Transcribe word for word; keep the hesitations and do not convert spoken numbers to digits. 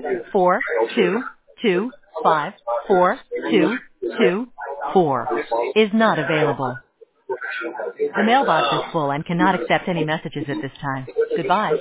four two two five four two two four is not available. The mailbox is full and cannot accept any messages at this time. Goodbye.